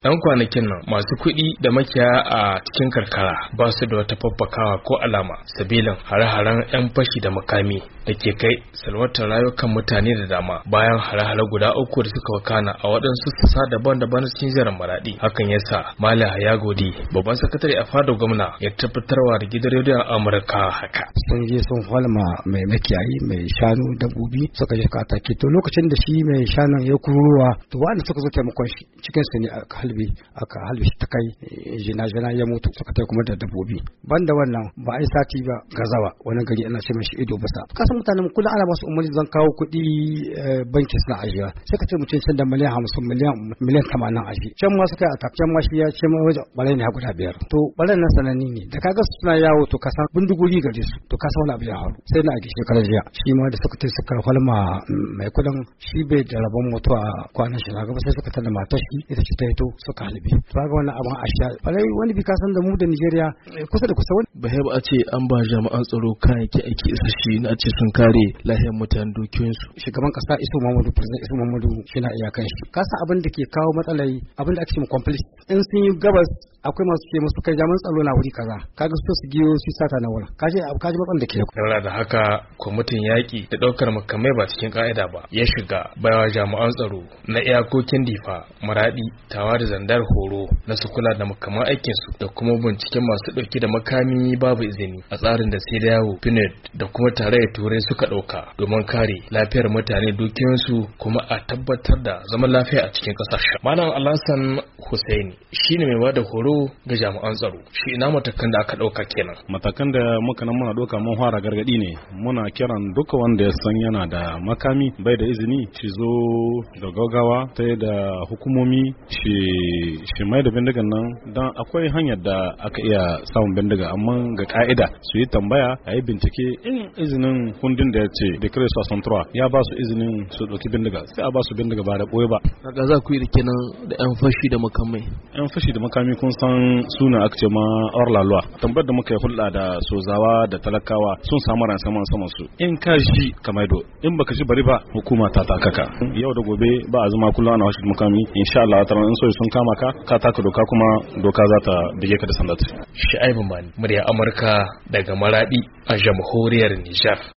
'Yan kwanakin nan masu kuɗi da makiyaya a cikin karkara ba su da wata faffakawa ko alama sabilin hare-haren 'yan fashi da makami da ke kai salwatar rayukan mutane da dama bayan hare-hare guda uku da suka wakana a waɗansu sassa daban-daban cikin jihar Maradi. Hakan yasa Malam Hayagodi, babban sakatare a fadar gwamna, ya tabbatarwa da gidan rediyon Amurka haka. Sun je sun falma mai makiyayi mai shanu dabbobi suka je ka take to lokacin da shi mai shanun ya kuruwa to wanda suka zo taimakon shi cikin su ne aka halbe shi ta kai jina ya mutu suka tai kuma da dabbobi. Banda wannan ba ai sati ba gazawa wani gari ana ce mishi Ido Basa. Kasan mutanen kullum ana ba su umarni zan kawo kuɗi banki suna ajiya sai ka ce mutum can da miliyan 50 miliyan 80 aji can ma suka attack can ma shi ya ce ma waje ɓarai ne guda 5 to ɓarai nan sananni ne da kaga suna yawo to kasan bindiguri gare su to kasan wani abu ya haru sai na ake shekarar jiya shi ma da suka tai suka falma mai kudin shi bai da rabon mutuwa kwanan shi gaba sai suka tada matar shi ita ce ta hito suka halbe to kaga wannan abin ashiya ɓarai wani bi kasan da mu da Nigeria kusa da kusa wani ba a ce an ba jami'an tsaro kayayyaki aiki isasshe na ce sun kare lafiyar mutanen dukiyoyinsu. Shugaban kasa Isu Muhammadu shi na iyakan shi kasa abin da ke kawo matsalai abin da ake cewa conflict in sun yi gabas akwai masu ke musu kai jami'an tsaro na wuri kaza kaga su giyo su sata na wurin kaje matsalan da ke yarda da haka kwamitin yaki da daukar makamai ba cikin ka'ida ba ya shiga bayawa jami'an tsaro na iyakokin Difa, Maradi, Tawa da Zandar horo na su kula da makaman aikin su da kuma binciken masu dauke da makami babu izini a tsarin da sai da yawo PNUD da kuma tarayyar Turai suka dauka domin kare lafiyar mutane dukiyoyinsu kuma a tabbatar da zaman lafiya a cikin kasashen. Malam Alhassan Hussaini shine mai bada horo ga jami'an tsaro. Shi ina matakan da aka dauka kenan? Matakan da muka nan muna dauka mun fara gargadi ne. Muna kiran duka wanda ya san yana da makami bai da izini shi zo da gaggawa ta da hukumomi shi mai da bindigan nan dan akwai hanyar da aka iya samun bindiga amma ga ka'ida su yi tambaya a yi bincike in izinin kundin da ya ce decree 63 ya ba su izinin su dauki bindiga sai a ba su bindiga ba da boye ba. Kaga za ku yi da kenan da yan fashi da makamai. Yan fashi da makami kun san suna aka ce ma orlalwa tambar da muka yi hulɗa da sozawa da talakawa sun samu ran saman su in ka shi ka maido in baka shi bari ba hukuma ta takaka yau da gobe ba a zama kullum ana fashi da makami insha Allah ta in so sun kama ka taka doka kuma doka za ta bige ka da sandata. Shu'aibu Mani, murya Amurka daga Maradi a jamhuriyar Nijar.